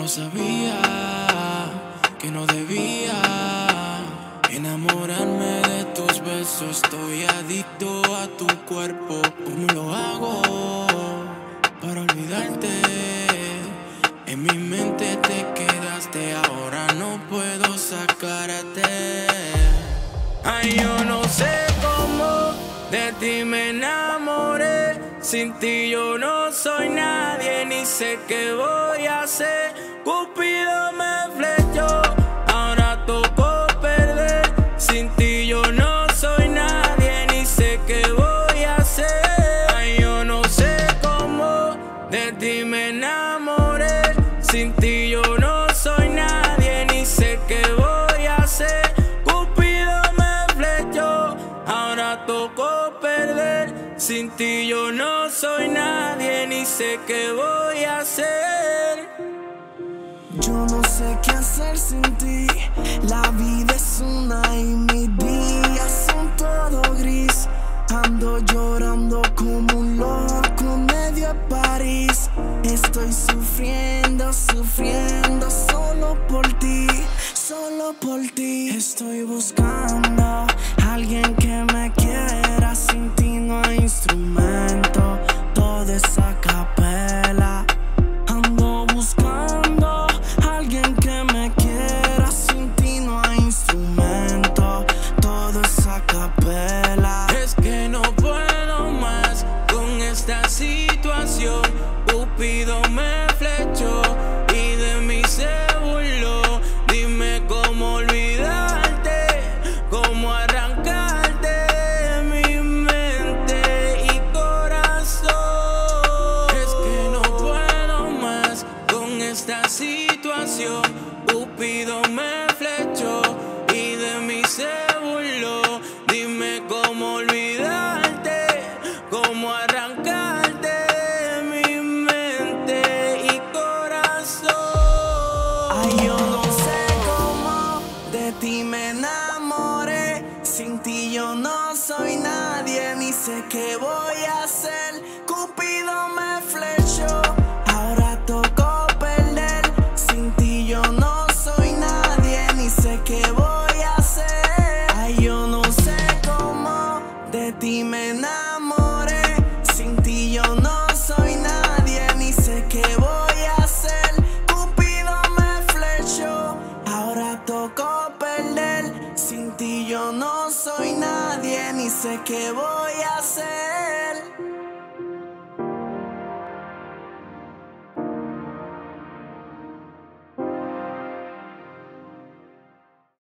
sabía que no debía enamorarme de tus besos. Estoy adicto a tu cuerpo. ¿Cómo lo hago para olvidarte? En mi mente te quedaste, ahora no puedo sacarte. Ay, yo no sé cómo de ti me enamoré. Sin ti yo no soy nadie, ni sé qué voy a hacer. Cupido me flechó, ahora tocó perder. Sin ti yo no soy nadie, ni sé qué voy a hacer. Ay, yo no sé cómo de ti me enamoré. Sin ti yo no soy nadie, ni sé qué voy a hacer. Cupido me flechó, ahora tocó perder. Sin ti yo no soy nadie, ni sé qué voy a hacer. Yo no sé qué hacer sin ti. La vida es una y mis días son todo gris. Ando llorando como un loco medio de París. Estoy sufriendo, sufriendo solo por ti, solo por ti. Estoy buscando a alguien que me quiera. Sin ti no hay instrumento, todo es a capela. Ando buscando a alguien que me quiera. Sin ti no hay instrumento, todo es a capela. Es que no puedo más con esta situación. Cupido me flechó y de mí se burló. Dime cómo olvidarte, cómo arrancarte de mi mente y corazón. Es que no puedo más con esta situación. Cupido me flechó y de mí se burló. Dime cómo olvidarte, cómo arrancarte de mi mente y corazón. Ay, yo no sé cómo de ti me enamoré. Sin ti yo no soy nadie, ni sé qué voy a hacer. Cupido me flechó, ahora tocó perder. Sin ti yo no soy nadie, ni sé qué voy a hacer. Ay, yo no sé cómo de ti me enamoré. Sin ti yo no soy nadie, ni sé qué voy a hacer. Cupido me flechó, ahora tocó perder. Sin ti yo no soy nadie, ni sé qué voy a